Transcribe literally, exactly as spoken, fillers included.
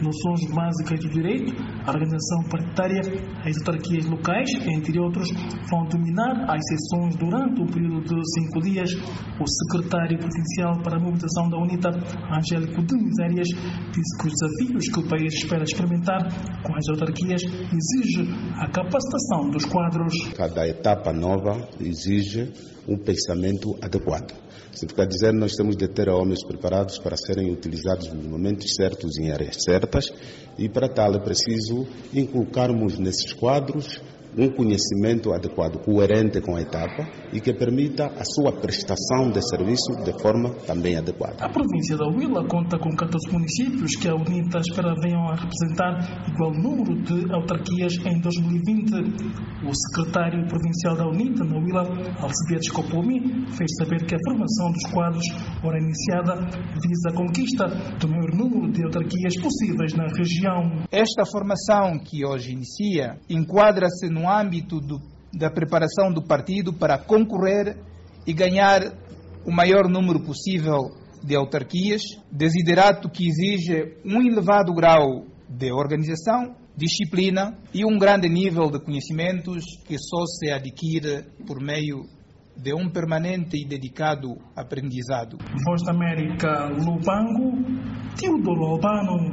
noções básicas do direito, a organização partidária, as autarquias locais, entre outros, vão dominar as sessões durante um período de cinco dias. O secretário provincial para a mobilização da UNITA, Angélico de Misérias, disse que os desafios que o país espera experimentar com as autarquias exige a capacitação dos quadros. Cada etapa nova exige um pensamento adequado. Significa dizer, nós temos de ter homens preparados para serem utilizados nos momentos certos em áreas certas, e para tal é preciso inculcarmos nesses quadros um conhecimento adequado, coerente com a etapa e que permita a sua prestação de serviço de forma também adequada. A província da Huila conta com catorze municípios que a UNITA espera venham a representar igual número de autarquias em dois mil e vinte. O secretário provincial da UNITA na Huila, Alcibiades Copomi, fez saber que a formação dos quadros, ora iniciada, visa a conquista do maior número de autarquias possíveis na região. Esta formação que hoje inicia enquadra-se no âmbito do, da preparação do partido para concorrer e ganhar o maior número possível de autarquias, desiderato que exige um elevado grau de organização, disciplina e um grande nível de conhecimentos que só se adquire por meio de um permanente e dedicado aprendizado. Voz da América, Lubango, Teodoro Albano.